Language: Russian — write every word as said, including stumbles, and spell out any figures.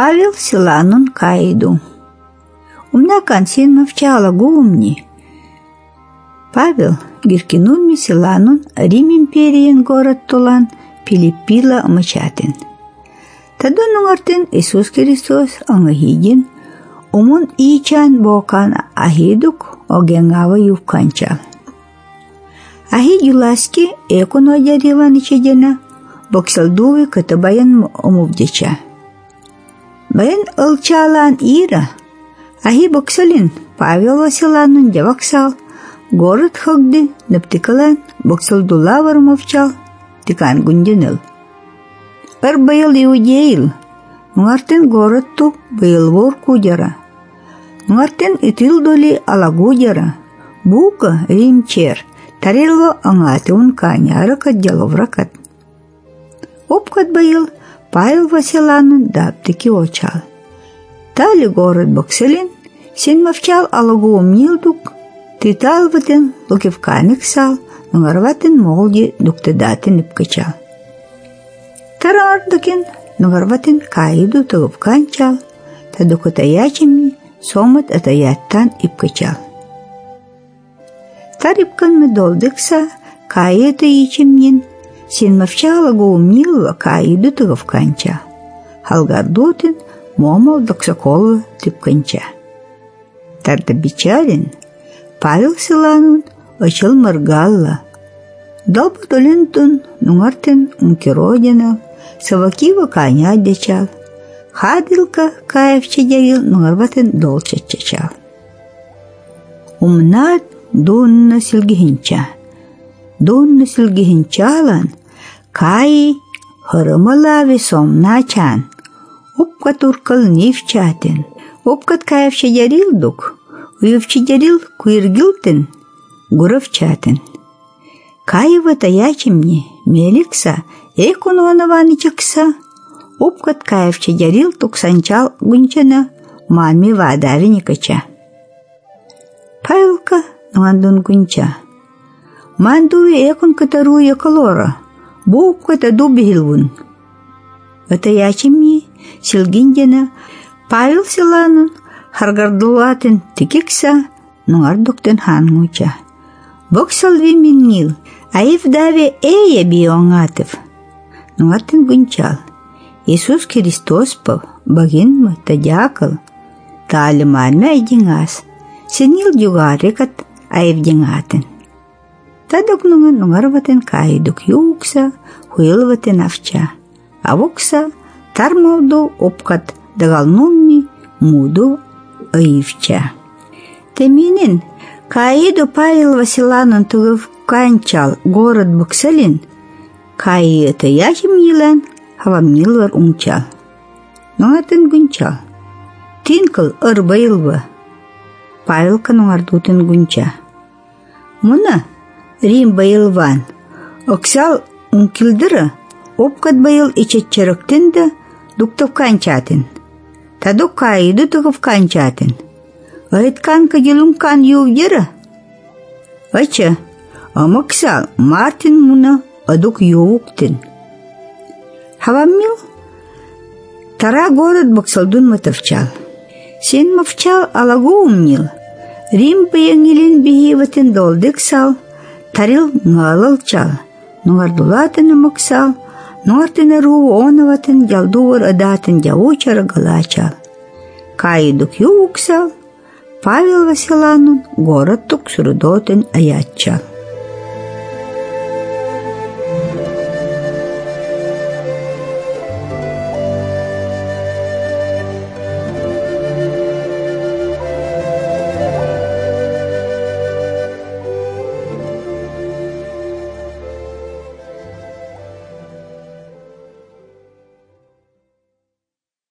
Павел Силанун кайду. Умнакан син мовчала гумни. Павел гиркинун Силанун Рим империен город тулан Пилиппила мычатын. Тадон артын Иисус Христос аңахидин умун ичан бокан ахидук огенгава ювканчал. Ахи юласки экун оjarилан ичедена боксалдуви ката баян омувдеча. Баян ылчалан ира. Ахи боксалин Павел Василанун деваксал. Город хогды наптикалан боксалдула вармовчал. Тикан гунденел. Ар байыл иудеил. Муартен город ту байыл вор кудера. Муартен итил доли алагудера. Бука римчер. Тарело аңаты он каняра кадделовракат. Опкат байыл Павел Василанун даптики очал. Тали город бокселин, сен мовчал алагуом нилдук, титал ватен лукевканик сал, нугарватен молди дуктедатен ипкачал. Тарардакин нугарватен каиду тагупканчал, тадукутаячими сомат атаяттан ипкачал. Тарипкан медолдыкса каида ичимнин, сен мовчал алагуом нилва каиду тагупканчал. Халгардутин момол доксоколы типканча. Тарда бичарин Павел Силанун очыл мыргалла. Долпа долинтун нуңартен ункиродина савакива каня дечал. Хадилка каевче ярил нуңарватен долчачачал. Умнат дунна силгихинча. Дунна силгихинчалан каи хырымалави сомначан. Опкат туркал нивчатен, опкат каевче ярилдук, уевче ярил куиргилтен, гуровчатен. Каева таячемне, меликса, экунуанаваничакса, опкат каевче ярил туксанчал гунчана, манми вадавиникача. Павелка нуандун гунча. Мандуи экун катару якалора, бупката дубихилвун. Ватаячемне, Силгиндена Павел Силанун харгардулатын тикикса нуардуктен хангуча. Боксалви миннил, аив даве эя бионгатев. Нуартен гунчал. Иисус Христос пав, багинма тадякал. Талиман айдингас. Сенил дюгарикат аив дингатен. Тадок нунган нуарватен кайдук юкса, хуилватен авча. Авукса тармалду опкат дагалнумми муду аивча. Теминин каиду Павел Василанун тугов канчал город бокселин, каи это яхим елен хавамнилвар унчал. Нуатен гунчал. Тинкл ырбайлва. Павелка нуардутен гунча. Муна Рим байлван. Оксал ункилдыра опкат байыл ичетчеріктенді дуктов канчатын. Тадук каиду тугов канчатын. Айткан кадилумкан ювдера? Ача, амаксал Мартин муна адук ювуктен. Хаваммил? Тара город боксалдун матовчал. Сен мовчал алагу умнил. Рим паяңилин бихиватен долдыксал, тарил налалчал. Нуардулатын амаксал, Нуартен ру оноватен ялдувар адатен явучара галачал. Каидук юуксал, Павел Василанун город тук сурудотен аячал.